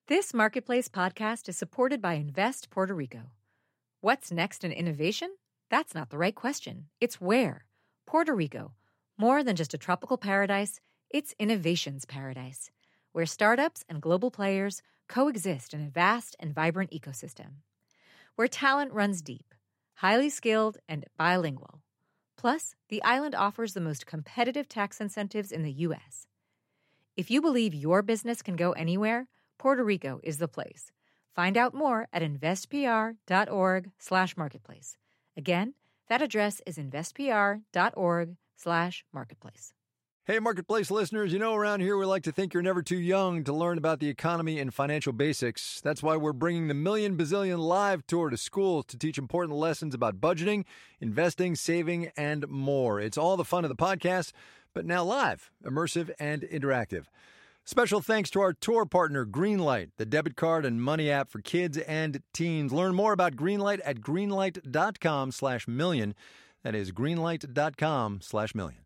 This Marketplace podcast is supported by Invest Puerto Rico. What's next in innovation? That's not the right question. It's where. Puerto Rico. More than just a tropical paradise, it's innovation's paradise, where startups and global players coexist in a vast and vibrant ecosystem. Where talent runs deep, highly skilled, and bilingual. Plus, the island offers the most competitive tax incentives in the U.S. If you believe your business can go anywhere, Puerto Rico is the place. Find out more at investpr.org/marketplace. Again, that address is investpr.org/marketplace. Hey, Marketplace listeners, you know around here we like to think you're never too young to learn about the economy and financial basics. That's why we're bringing the Million Bazillion Live Tour to schools to teach important lessons about budgeting, investing, saving, and more. It's all the fun of the podcast, but now live, immersive, and interactive. Special thanks to our tour partner, Greenlight, the debit card and money app for kids and teens. Learn more about Greenlight at greenlight.com/million. That is greenlight.com/million.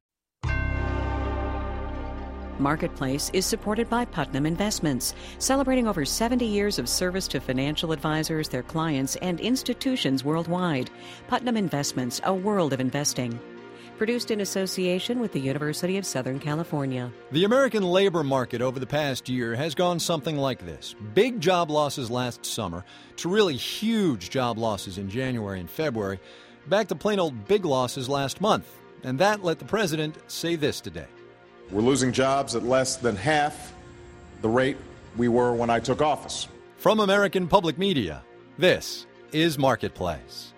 Marketplace is supported by Putnam Investments, celebrating over 70 years of service to financial advisors, their clients, and institutions worldwide. Putnam Investments, a world of investing. Produced in association with the University of Southern California. The American labor market over the past year has gone something like this. Big job losses last summer to really huge job losses in January and February, back to plain old big losses last month. And that let the president say this today. We're losing jobs at less than half the rate we were when I took office. From American Public Media, this is Marketplace.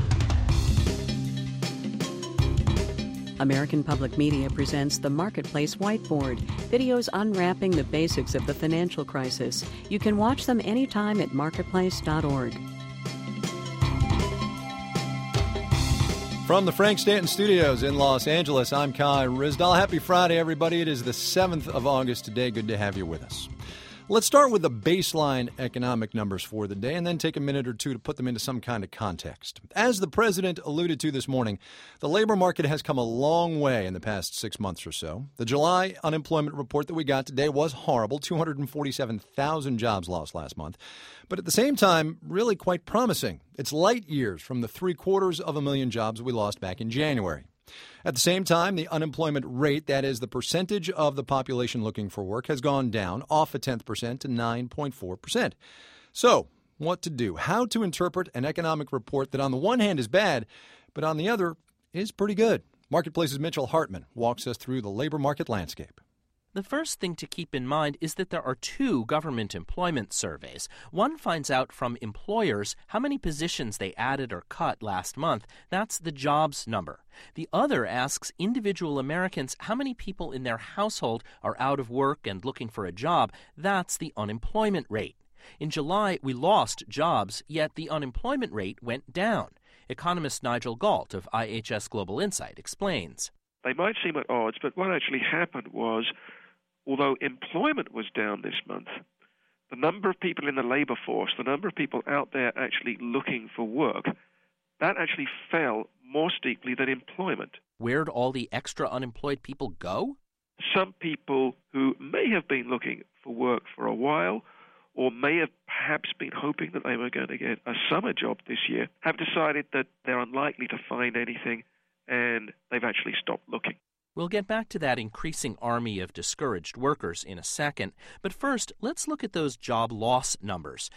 American Public Media presents the Marketplace Whiteboard, videos unwrapping the basics of the financial crisis. You can watch them anytime at marketplace.org. From the Frank Stanton Studios in Los Angeles, I'm Kai Ryssdal. Happy Friday, everybody. It is the 7th of August today. Good to have you with us. Let's start with the baseline economic numbers for the day and then take a minute or two to put them into some kind of context. As the president alluded to this morning, the labor market has come a long way in the past 6 months or so. The July unemployment report that we got today was horrible, 247,000 jobs lost last month. But at the same time, really quite promising. It's light years from the 750,000 jobs we lost back in January. At the same time, the unemployment rate, that is the percentage of the population looking for work, has gone down off a 10% to 9.4%. So, what to do? How to interpret an economic report that on the one hand is bad, but on the other is pretty good? Marketplace's Mitchell Hartman walks us through the labor market landscape. The first thing to keep in mind is that there are two government employment surveys. One finds out from employers how many positions they added or cut last month. That's the jobs number. The other asks individual Americans how many people in their household are out of work and looking for a job. That's the unemployment rate. In July, we lost jobs, yet the unemployment rate went down. Economist Nigel Galt of IHS Global Insight explains. They might seem at odds, but what actually happened was, although employment was down this month, the number of people in the labor force, the number of people out there actually looking for work, that actually fell more steeply than employment. Where'd all the extra unemployed people go? Some people who may have been looking for work for a while or may have perhaps been hoping that they were going to get a summer job this year have decided that they're unlikely to find anything and they've actually stopped looking. We'll get back to that increasing army of discouraged workers in a second. But first, let's look at those job loss numbers.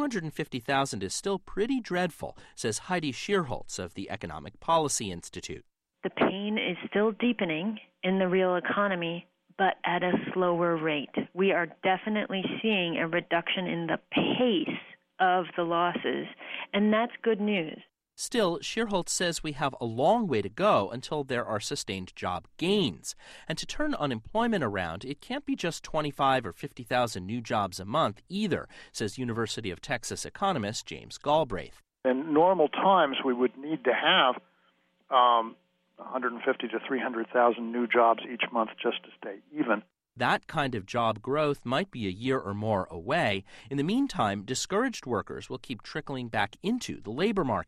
250,000 is still pretty dreadful, says Heidi Shierholz of the Economic Policy Institute. The pain is still deepening in the real economy, but at a slower rate. We are definitely seeing a reduction in the pace of the losses, and that's good news. Still, Shierholz says we have a long way to go until there are sustained job gains. And to turn unemployment around, it can't be just 25 or 50,000 new jobs a month either, says University of Texas economist James Galbraith. In normal times, we would need to have 150 to 300,000 new jobs each month just to stay even. That kind of job growth might be a year or more away. In the meantime, discouraged workers will keep trickling back into the labor market.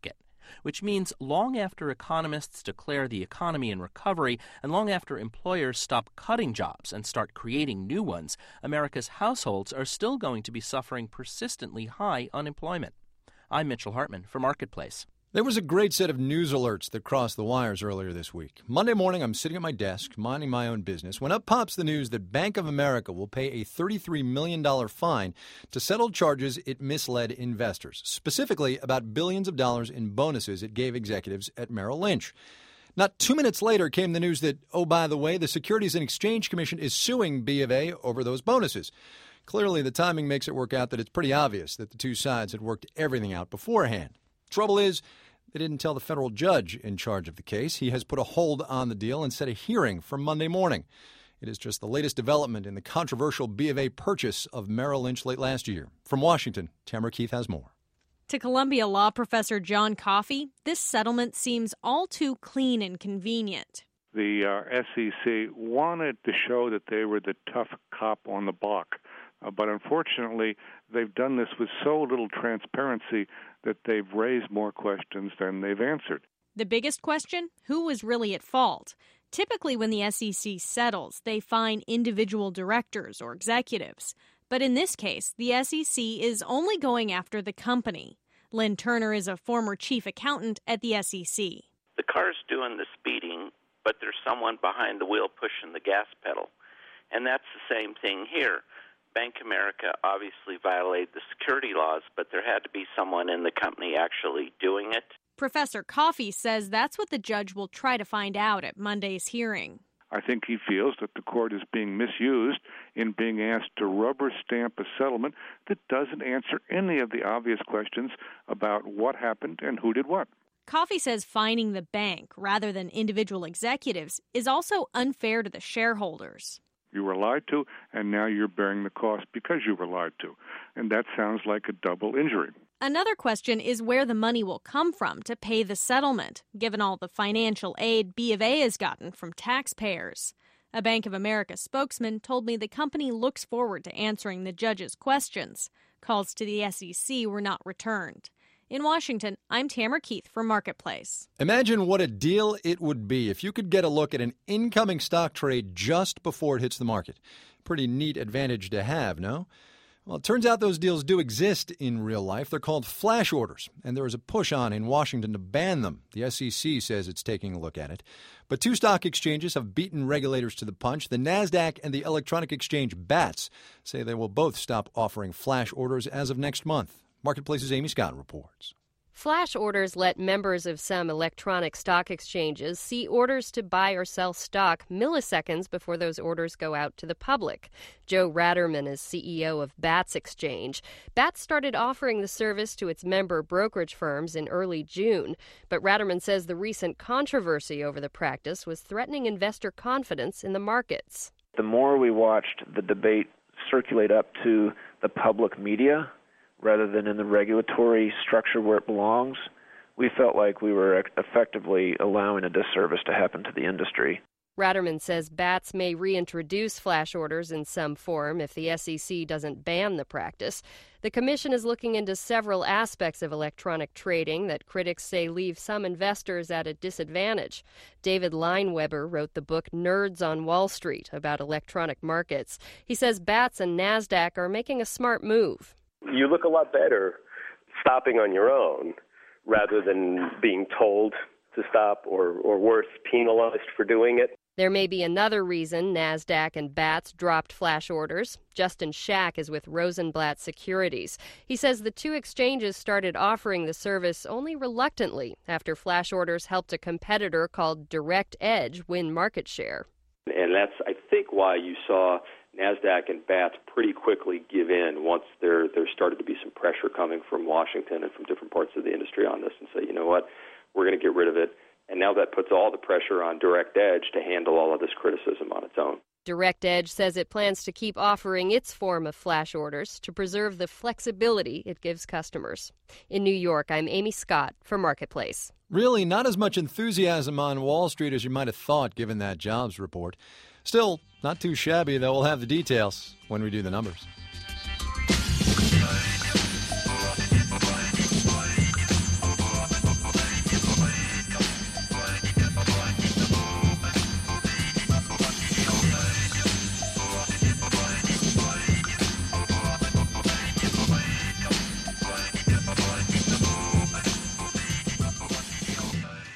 which means long after economists declare the economy in recovery and long after employers stop cutting jobs and start creating new ones, America's households are still going to be suffering persistently high unemployment. I'm Mitchell Hartman for Marketplace. There was a great set of news alerts that crossed the wires earlier this week. Monday morning, I'm sitting at my desk, minding my own business, when up pops the news that Bank of America will pay a $33 million fine to settle charges it misled investors, specifically about billions of dollars in bonuses it gave executives at Merrill Lynch. Not 2 minutes later came the news that, oh, by the way, the Securities and Exchange Commission is suing B of A over those bonuses. Clearly, the timing makes it work out that it's pretty obvious that the two sides had worked everything out beforehand. Trouble is, they didn't tell the federal judge in charge of the case. He has put a hold on the deal and set a hearing for Monday morning. It is just the latest development in the controversial B of A purchase of Merrill Lynch late last year. From Washington, Tamara Keith has more. To Columbia law professor John Coffey, this settlement seems all too clean and convenient. The SEC wanted to show that they were the tough cop on the block. But unfortunately, they've done this with so little transparency that they've raised more questions than they've answered. The biggest question? Who was really at fault? Typically, when the SEC settles, they fine individual directors or executives. But in this case, the SEC is only going after the company. Lynn Turner is a former chief accountant at the SEC. The car's doing the speeding, but there's someone behind the wheel pushing the gas pedal. And that's the same thing here. Bank of America obviously violated the security laws, but there had to be someone in the company actually doing it. Professor Coffey says that's what the judge will try to find out at Monday's hearing. I think he feels that the court is being misused in being asked to rubber stamp a settlement that doesn't answer any of the obvious questions about what happened and who did what. Coffey says fining the bank rather than individual executives is also unfair to the shareholders. You were lied to, and now you're bearing the cost because you were lied to. And that sounds like a double injury. Another question is where the money will come from to pay the settlement, given all the financial aid B of A has gotten from taxpayers. A Bank of America spokesman told me the company looks forward to answering the judge's questions. Calls to the SEC were not returned. In Washington, I'm Tamara Keith for Marketplace. Imagine what a deal it would be if you could get a look at an incoming stock trade just before it hits the market. Pretty neat advantage to have, no? Well, it turns out those deals do exist in real life. They're called flash orders, and there is a push on in Washington to ban them. The SEC says it's taking a look at it. But two stock exchanges have beaten regulators to the punch. The NASDAQ and the electronic exchange BATS say they will both stop offering flash orders as of next month. Marketplace's Amy Scott reports. Flash orders let members of some electronic stock exchanges see orders to buy or sell stock milliseconds before those orders go out to the public. Joe Ratterman is CEO of BATS Exchange. BATS started offering the service to its member brokerage firms in early June, but Ratterman says the recent controversy over the practice was threatening investor confidence in the markets. The more we watched the debate circulate up to the public media, rather than in the regulatory structure where it belongs, we felt like we were effectively allowing a disservice to happen to the industry. Ratterman says BATS may reintroduce flash orders in some form if the SEC doesn't ban the practice. The commission is looking into several aspects of electronic trading that critics say leave some investors at a disadvantage. David Lineweber wrote the book Nerds on Wall Street about electronic markets. He says BATS and NASDAQ are making a smart move. You look a lot better stopping on your own rather than being told to stop or worse, penalized for doing it. There may be another reason NASDAQ and BATS dropped flash orders. Justin Schack is with Rosenblatt Securities. He says the two exchanges started offering the service only reluctantly after flash orders helped a competitor called Direct Edge win market share. And that's, I think, why you saw NASDAQ and BATS pretty quickly give in once there started to be some pressure coming from Washington and from different parts of the industry on this and say, you know what, we're going to get rid of it. And now that puts all the pressure on Direct Edge to handle all of this criticism on its own. Direct Edge says it plans to keep offering its form of flash orders to preserve the flexibility it gives customers. In New York, I'm Amy Scott for Marketplace. Really, not as much enthusiasm on Wall Street as you might have thought given that jobs report. Still, not too shabby, though. We'll have the details when we do the numbers.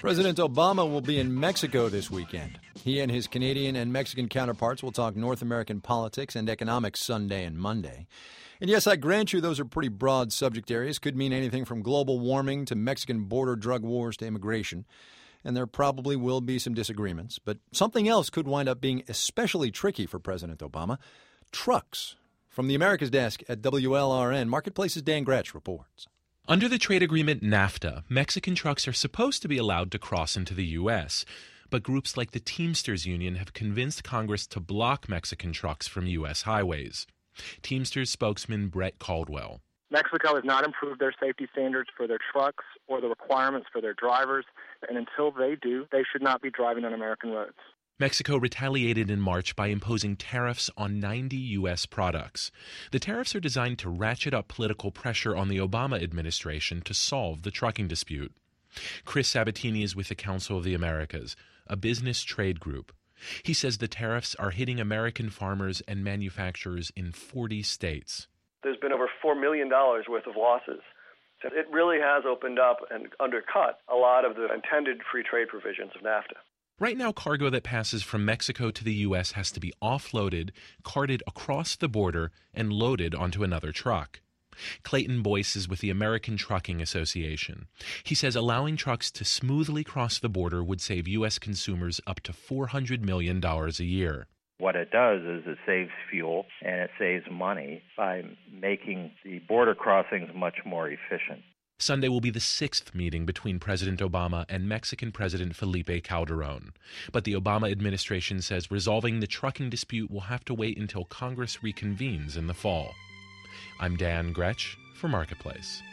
President Obama will be in Mexico this weekend. He and his Canadian and Mexican counterparts will talk North American politics and economics Sunday and Monday. And yes, I grant you those are pretty broad subject areas. Could mean anything from global warming to Mexican border drug wars to immigration. And there probably will be some disagreements. But something else could wind up being especially tricky for President Obama: trucks. From the America's Desk at WLRN, Marketplace's Dan Gretsch reports. Under the trade agreement NAFTA, Mexican trucks are supposed to be allowed to cross into the U.S., but groups like the Teamsters Union have convinced Congress to block Mexican trucks from U.S. highways. Teamsters spokesman Brett Caldwell. Mexico has not improved their safety standards for their trucks or the requirements for their drivers, and until they do, they should not be driving on American roads. Mexico retaliated in March by imposing tariffs on 90 U.S. products. The tariffs are designed to ratchet up political pressure on the Obama administration to solve the trucking dispute. Chris Sabatini is with the Council of the Americas, a business trade group. He says the tariffs are hitting American farmers and manufacturers in 40 states. There's been over $4 million worth of losses. So it really has opened up and undercut a lot of the intended free trade provisions of NAFTA. Right now, cargo that passes from Mexico to the U.S. has to be offloaded, carted across the border, and loaded onto another truck. Clayton Boyce is with the American Trucking Association. He says allowing trucks to smoothly cross the border would save U.S. consumers up to $400 million a year. What it does is it saves fuel and it saves money by making the border crossings much more efficient. Sunday will be the 6th meeting between President Obama and Mexican President Felipe Calderón. But the Obama administration says resolving the trucking dispute will have to wait until Congress reconvenes in the fall. I'm Dan Gretsch for Marketplace.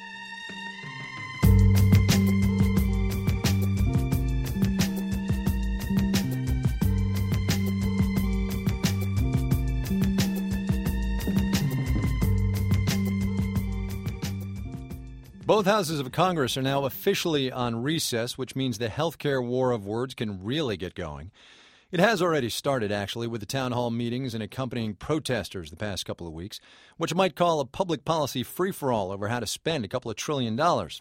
Both houses of Congress are now officially on recess, which means the healthcare war of words can really get going. It has already started, actually, with the town hall meetings and accompanying protesters the past couple of weeks, which might call a public policy free-for-all over how to spend a couple of $1 trillion.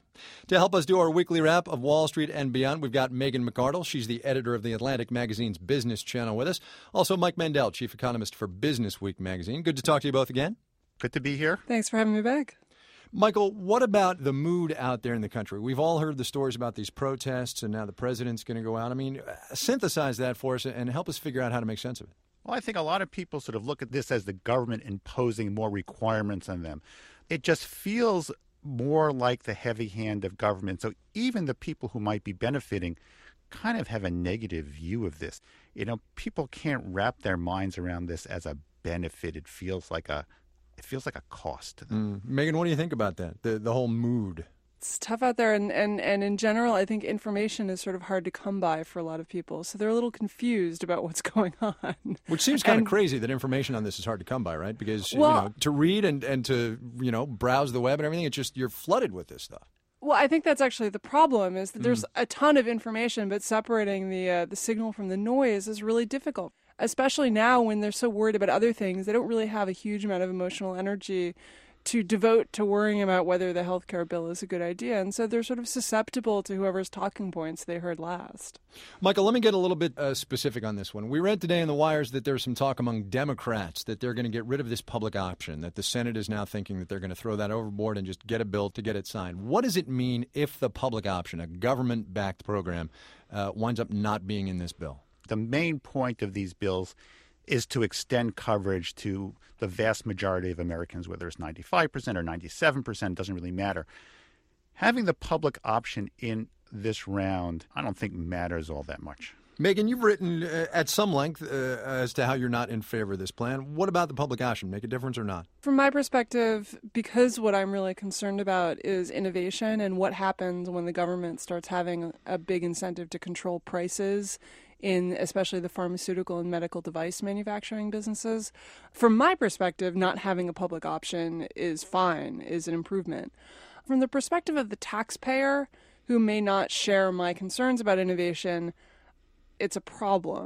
To help us do our weekly wrap of Wall Street and beyond, we've got Megan McArdle. She's the editor of The Atlantic Magazine's Business Channel with us. Also, Mike Mandel, chief economist for Business Week magazine. Good to talk to you both again. Good to be here. Thanks for having me back. Michael, what about the mood out there in the country? We've all heard the stories about these protests, and now the president's going to go out. I mean, synthesize that for us and help us figure out how to make sense of it. Well, I think a lot of people sort of look at this as the government imposing more requirements on them. It just feels more like the heavy hand of government. So even the people who might be benefiting kind of have a negative view of this. You know, people can't wrap their minds around this as a benefit. It feels like a cost to them. Megan, what do you think about that, the whole mood? It's tough out there, and in general, I think information is sort of hard to come by for a lot of people. So they're a little confused about what's going on. Which seems kind of crazy that information on this is hard to come by, right? Because to read and to browse the web and everything, it's just you're flooded with this stuff. Well, I think that's actually the problem is that there's a ton of information, but separating the signal from the noise is really difficult. Especially now when they're so worried about other things, they don't really have a huge amount of emotional energy to devote to worrying about whether the healthcare bill is a good idea. And so they're sort of susceptible to whoever's talking points they heard last. Michael, let me get a little bit specific on this one. We read today in the wires that there's some talk among Democrats that they're going to get rid of this public option, that the Senate is now thinking that they're going to throw that overboard and just get a bill to get it signed. What does it mean if the public option, a government-backed program, winds up not being in this bill? The main point of these bills is to extend coverage to the vast majority of Americans, whether it's 95% or 97%, doesn't really matter. Having the public option in this round, I don't think matters all that much. Megan, you've written at some length as to how you're not in favor of this plan. What about the public option? Make a difference or not? From my perspective, because what I'm really concerned about is innovation and what happens when the government starts having a big incentive to control prices in especially the pharmaceutical and medical device manufacturing businesses. From my perspective, not having a public option is fine, is an improvement. From the perspective of the taxpayer, who may not share my concerns about innovation, it's a problem.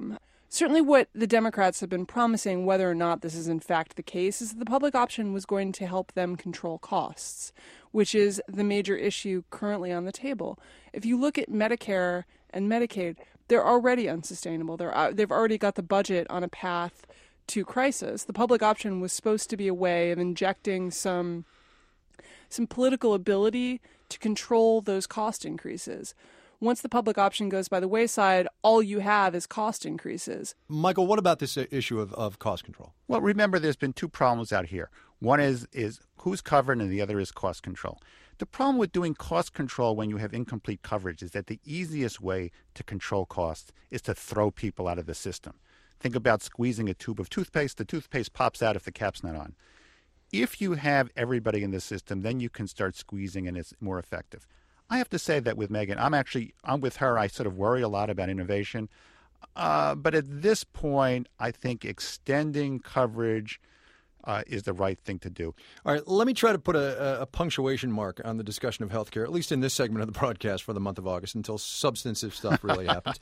Certainly what the Democrats have been promising, whether or not this is in fact the case, is that the public option was going to help them control costs, which is the major issue currently on the table. If you look at Medicare and Medicaid, they're already unsustainable. They've already got the budget on a path to crisis. The public option was supposed to be a way of injecting some political ability to control those cost increases. Once the public option goes by the wayside, all you have is cost increases. Michael, what about this issue of cost control? Well, remember, there's been two problems out here. One is who's covered, and the other is cost control. The problem with doing cost control when you have incomplete coverage is that the easiest way to control costs is to throw people out of the system. Think about squeezing a tube of toothpaste. The toothpaste pops out if the cap's not on. If you have everybody in the system, then you can start squeezing and it's more effective. I have to say that with Megan, I'm with her. I sort of worry a lot about innovation. But at this point, I think extending coverage is the right thing to do. All right, let me try to put a punctuation mark on the discussion of healthcare, at least in this segment of the broadcast for the month of August, until substantive stuff really happens.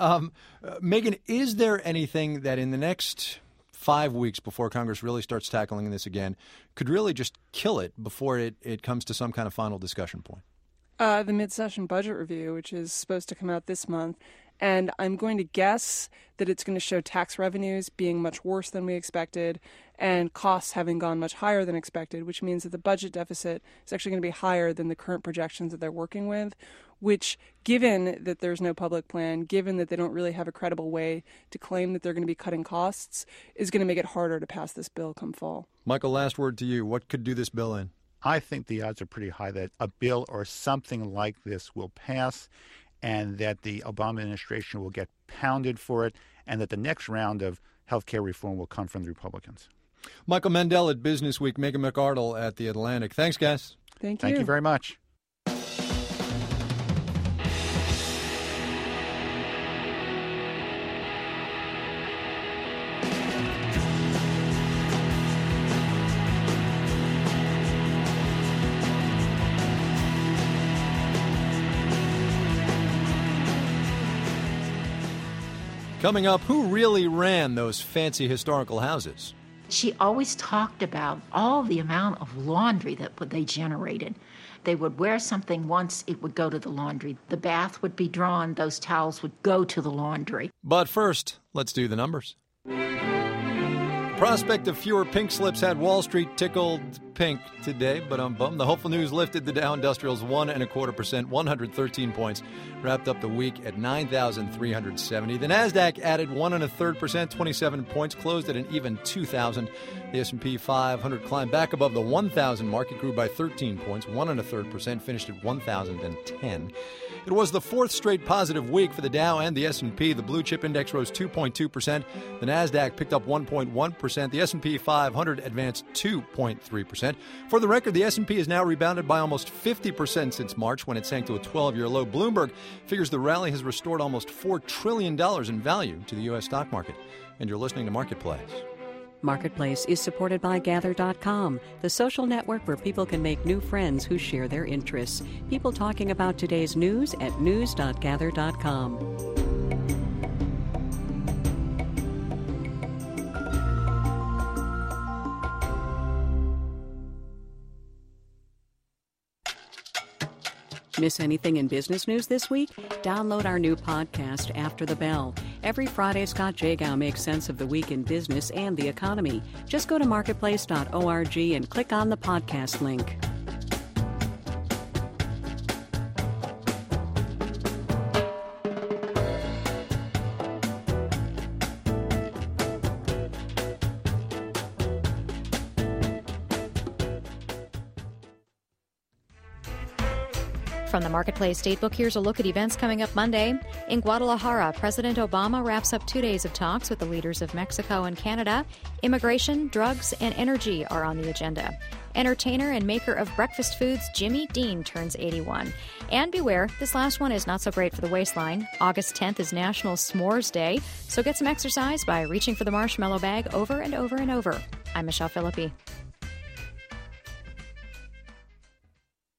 Megan, is there anything that in the next 5 weeks before Congress really starts tackling this again could really just kill it before it comes to some kind of final discussion point? The mid-session budget review, which is supposed to come out this month, and I'm going to guess that it's going to show tax revenues being much worse than we expected and costs having gone much higher than expected, which means that the budget deficit is actually going to be higher than the current projections that they're working with, which, given that there's no public plan, given that they don't really have a credible way to claim that they're going to be cutting costs, is going to make it harder to pass this bill come fall. Michael, last word to you. What could do this bill in? I think the odds are pretty high that a bill or something like this will pass and that the Obama administration will get pounded for it and that the next round of health care reform will come from the Republicans. Michael Mendel at Business Week, Megan McArdle at The Atlantic. Thanks, guys. Thank you. Thank you very much. Coming up, who really ran those fancy historical houses? She always talked about all the amount of laundry that they generated. They would wear something once, it would go to the laundry. The bath would be drawn, those towels would go to the laundry. But first, let's do the numbers. Prospect of fewer pink slips had Wall Street tickled pink today, but the hopeful news lifted the Dow Industrials 1.25%, 113 points, wrapped up the week at 9,370. The Nasdaq added 1.33%, 27 points, closed at an even 2,000. The S&P 500 climbed back above the 1,000 mark. It grew by 13 points, 1.33%, finished at 1,010. It was the fourth straight positive week for the Dow and the S&P. The blue chip index rose 2.2%. The Nasdaq picked up 1.1%. The S&P 500 advanced 2.3%. For the record, the S&P has now rebounded by almost 50% since March, when it sank to a 12-year low. Bloomberg figures the rally has restored almost $4 trillion in value to the U.S. stock market. And you're listening to Marketplace. Marketplace is supported by Gather.com, the social network where people can make new friends who share their interests. People talking about today's news at news.gather.com. Miss anything in business news this week? Download our new podcast, After the Bell. Every Friday, Scott Jagow makes sense of the week in business and the economy. Just go to marketplace.org and click on the podcast link. From the Marketplace Datebook, here's a look at events coming up Monday. In Guadalajara, President Obama wraps up 2 days of talks with the leaders of Mexico and Canada. Immigration, drugs, and energy are on the agenda. Entertainer and maker of breakfast foods Jimmy Dean turns 81. And beware, this last one is not so great for the waistline. August 10th is National S'mores Day, so get some exercise by reaching for the marshmallow bag over and over and over. I'm Michelle Philippi.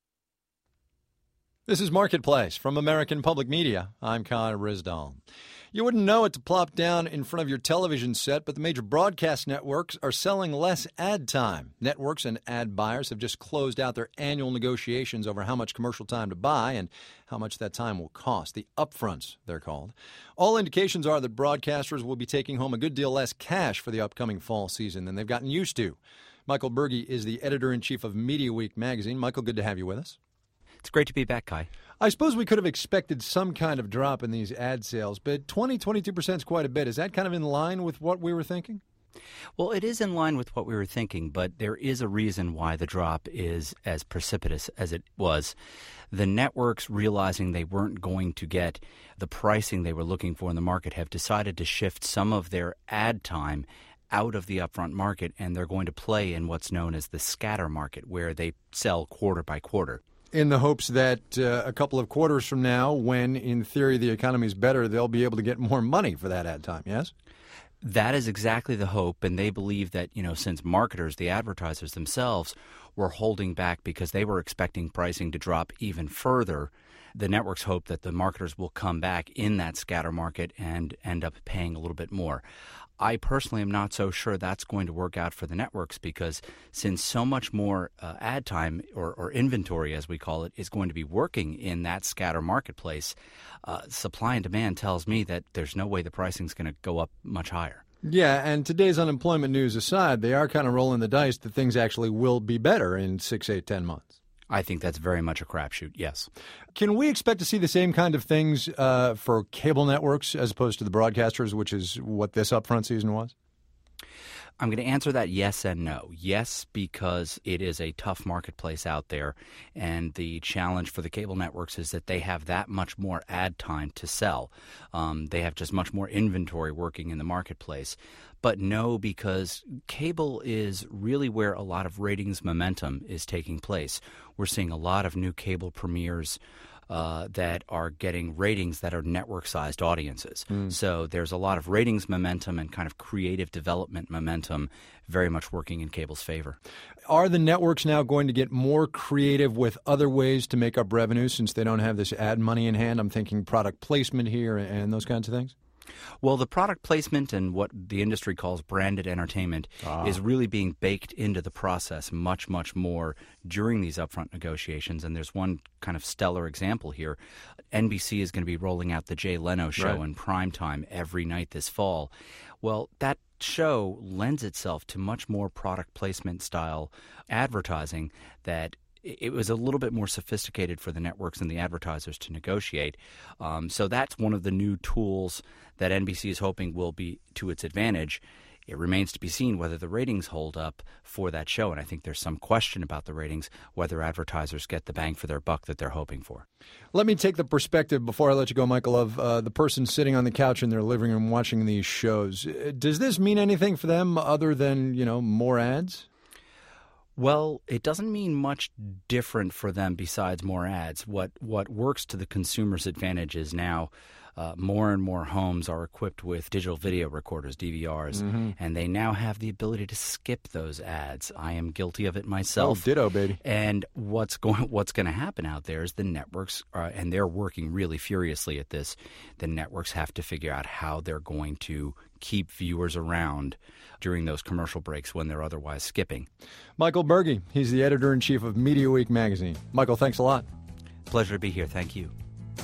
This is Marketplace from American Public Media. I'm Kai Ryssdal. You wouldn't know it to plop down in front of your television set, but the major broadcast networks are selling less ad time. Networks and ad buyers have just closed out their annual negotiations over how much commercial time to buy and how much that time will cost. The upfronts, they're called. All indications are that broadcasters will be taking home a good deal less cash for the upcoming fall season than they've gotten used to. Michael Berge is the editor-in-chief of Media Week magazine. Michael, good to have you with us. It's great to be back, Kai. I suppose we could have expected some kind of drop in these ad sales, but 22% is quite a bit. Is that kind of in line with what we were thinking? Well, it is in line with what we were thinking, but there is a reason why the drop is as precipitous as it was. The networks, realizing they weren't going to get the pricing they were looking for in the market, have decided to shift some of their ad time out of the upfront market, and they're going to play in what's known as the scatter market, where they sell quarter by quarter. In the hopes that a couple of quarters from now, when, in theory, the economy's better, they'll be able to get more money for that ad time, yes? That is exactly the hope, and they believe that, since marketers, the advertisers themselves, were holding back because they were expecting pricing to drop even further, the networks hope that the marketers will come back in that scatter market and end up paying a little bit more. I personally am not so sure that's going to work out for the networks, because since so much more ad time or inventory, as we call it, is going to be working in that scatter marketplace, supply and demand tells me that there's no way the pricing is going to go up much higher. Yeah, and today's unemployment news aside, they are kind of rolling the dice that things actually will be better in 6, 8, 10 months. I think that's very much a crapshoot, yes. Can we expect to see the same kind of things for cable networks as opposed to the broadcasters, which is what this upfront season was? I'm going to answer that yes and no. Yes, because it is a tough marketplace out there, and the challenge for the cable networks is that they have that much more ad time to sell. They have just much more inventory working in the marketplace. But no, because cable is really where a lot of ratings momentum is taking place. We're seeing a lot of new cable premieres that are getting ratings that are network-sized audiences. So there's a lot of ratings momentum and kind of creative development momentum very much working in cable's favor. Are the networks now going to get more creative with other ways to make up revenue since they don't have this ad money in hand? I'm thinking product placement here and those kinds of things. Well, the product placement and what the industry calls branded entertainment is really being baked into the process much, much more during these upfront negotiations. And there's one kind of stellar example here. NBC is going to be rolling out the Jay Leno show in primetime every night this fall. Well, that show lends itself to much more product placement style advertising that it was a little bit more sophisticated for the networks and the advertisers to negotiate. So that's one of the new tools that NBC is hoping will be to its advantage. It remains to be seen whether the ratings hold up for that show, and I think there's some question about the ratings, whether advertisers get the bang for their buck that they're hoping for. Let me take the perspective, before I let you go, Michael, of the person sitting on the couch in their living room watching these shows. Does this mean anything for them other than, more ads? Well, it doesn't mean much different for them besides more ads. What works to the consumer's advantage is now more and more homes are equipped with digital video recorders, DVRs, and they now have the ability to skip those ads. I am guilty of it myself. Oh, ditto, baby. And what's going to happen out there is the networks, and they're working really furiously at this, the networks have to figure out how they're going to keep viewers around during those commercial breaks when they're otherwise skipping. Michael Berge, he's the editor-in-chief of Media Week magazine. Michael, thanks a lot. Pleasure to be here. Thank you.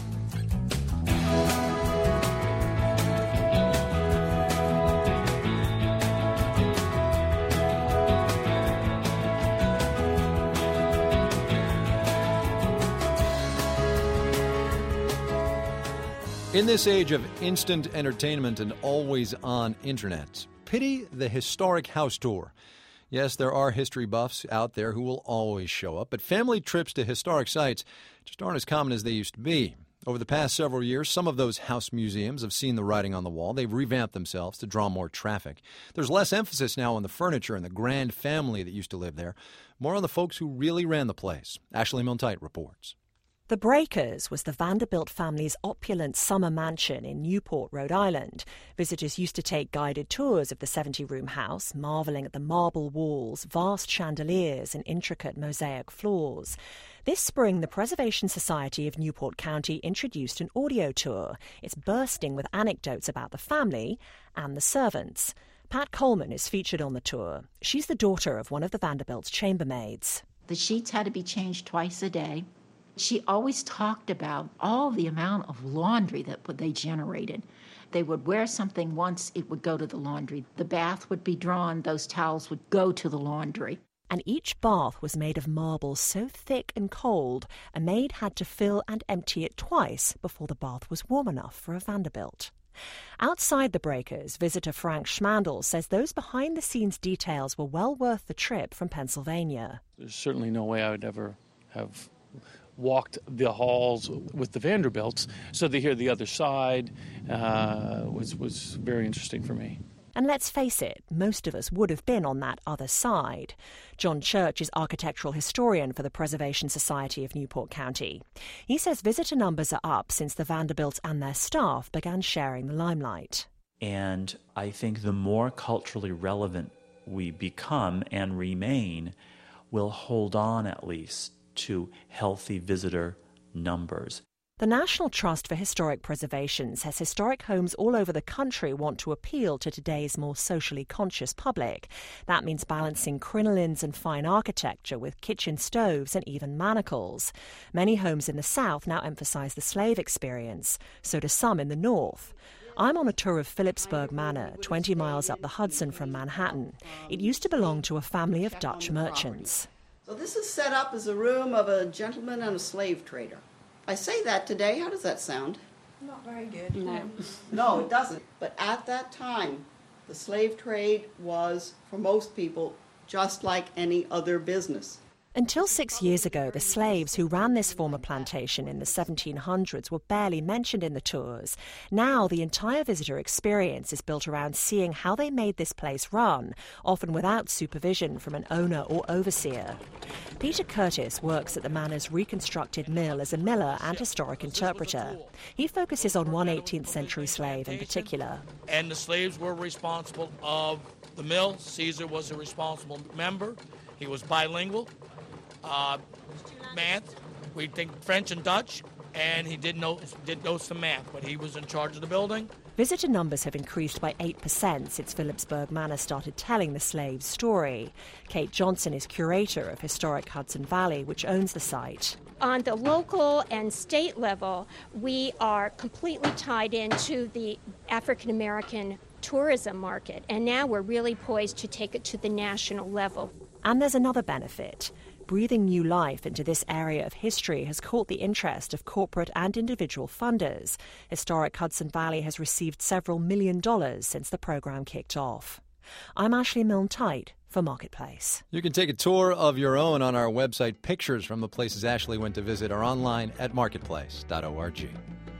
In this age of instant entertainment and always-on internet, pity the historic house tour. Yes, there are history buffs out there who will always show up, but family trips to historic sites just aren't as common as they used to be. Over the past several years, some of those house museums have seen the writing on the wall. They've revamped themselves to draw more traffic. There's less emphasis now on the furniture and the grand family that used to live there, more on the folks who really ran the place. Ashley Milne-Tite reports. The Breakers was the Vanderbilt family's opulent summer mansion in Newport, Rhode Island. Visitors used to take guided tours of the 70-room house, marveling at the marble walls, vast chandeliers, and intricate mosaic floors. This spring, the Preservation Society of Newport County introduced an audio tour. It's bursting with anecdotes about the family and the servants. Pat Coleman is featured on the tour. She's the daughter of one of the Vanderbilt's chambermaids. The sheets had to be changed twice a day. She always talked about all the amount of laundry that they generated. They would wear something once, it would go to the laundry. The bath would be drawn, those towels would go to the laundry. And each bath was made of marble so thick and cold, a maid had to fill and empty it twice before the bath was warm enough for a Vanderbilt. Outside the Breakers, visitor Frank Schmandl says those behind-the-scenes details were well worth the trip from Pennsylvania. There's certainly no way I would ever have walked the halls with the Vanderbilts, so to hear the other side was very interesting for me. And let's face it, most of us would have been on that other side. John Church is architectural historian for the Preservation Society of Newport County. He says visitor numbers are up since the Vanderbilts and their staff began sharing the limelight. And I think the more culturally relevant we become and remain, we'll hold on at least to healthy visitor numbers. The National Trust for Historic Preservation says historic homes all over the country want to appeal to today's more socially conscious public. That means balancing crinolines and fine architecture with kitchen stoves and even manacles. Many homes in the South now emphasize the slave experience, so do some in the North. I'm on a tour of Phillipsburg Manor, 20 miles up the Hudson from Manhattan. It used to belong to a family of Dutch merchants. So this is set up as a room of a gentleman and a slave trader. I say that today, how does that sound? Not very good. No, it doesn't. But at that time, the slave trade was, for most people, just like any other business. Until 6 years ago, the slaves who ran this former plantation in the 1700s were barely mentioned in the tours. Now, the entire visitor experience is built around seeing how they made this place run, often without supervision from an owner or overseer. Peter Curtis works at the manor's reconstructed mill as a miller and historic interpreter. He focuses on one 18th century slave in particular. And the slaves were responsible of the mill. Caesar was a responsible member. He was bilingual. Math, we think French and Dutch, and he did know some math, but he was in charge of the building. Visitor numbers have increased by 8% since Phillipsburg Manor started telling the slave's story. Kate Johnson is curator of Historic Hudson Valley, which owns the site. On the local and state level, we are completely tied into the African American tourism market, and now we're really poised to take it to the national level. And there's another benefit. Breathing new life into this area of history has caught the interest of corporate and individual funders. Historic Hudson Valley has received several $1 million since the program kicked off. I'm Ashley Milne-Tite for Marketplace. You can take a tour of your own on our website. Pictures from the places Ashley went to visit are online at marketplace.org.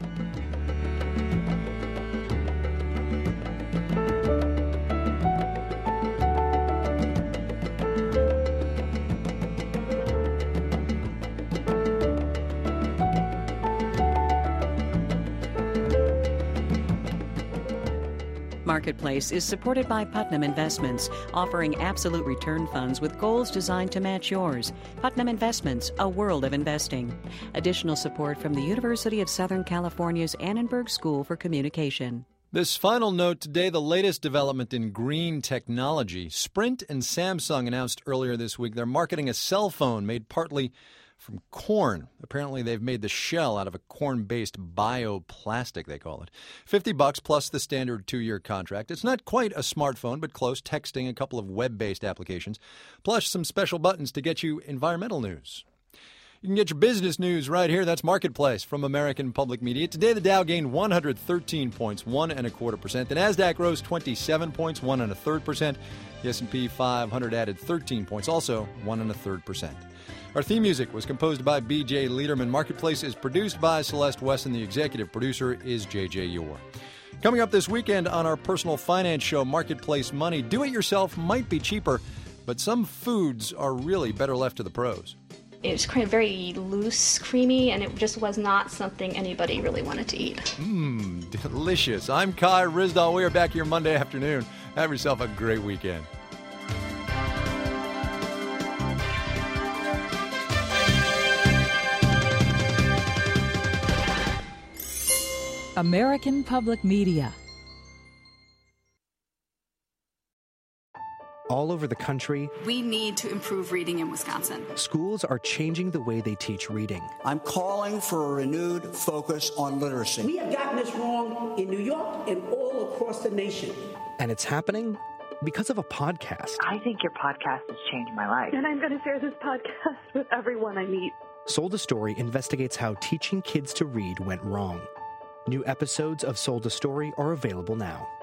Marketplace is supported by Putnam Investments, offering absolute return funds with goals designed to match yours. Putnam Investments, a world of investing. Additional support from the University of Southern California's Annenberg School for Communication. This final note today, the latest development in green technology. Sprint and Samsung announced earlier this week they're marketing a cell phone made partly from corn. Apparently, they've made the shell out of a corn-based bioplastic, they call it. $50 plus the standard 2-year contract. It's not quite a smartphone, but close, texting, a couple of web-based applications, plus some special buttons to get you environmental news. You can get your business news right here. That's Marketplace from American Public Media. Today, the Dow gained 113 points, 1.25%. The Nasdaq rose 27 points, 1.33%. The S&P 500 added 13 points, also 1.33%. Our theme music was composed by B.J. Liederman. Marketplace is produced by Celeste Wesson. The executive producer is J.J. Yore. Coming up this weekend on our personal finance show, Marketplace Money, do-it-yourself might be cheaper, but some foods are really better left to the pros. It was very loose, creamy, and it just was not something anybody really wanted to eat. Delicious. I'm Kai Ryssdal. We are back here Monday afternoon. Have yourself a great weekend. American Public Media. All over the country, we need to improve reading in Wisconsin. Schools are changing the way they teach reading. I'm calling for a renewed focus on literacy. We have gotten this wrong in New York and all across the nation. And it's happening because of a podcast. I think your podcast has changed my life. And I'm going to share this podcast with everyone I meet. Sold a Story investigates how teaching kids to read went wrong. New episodes of Sold a Story are available now.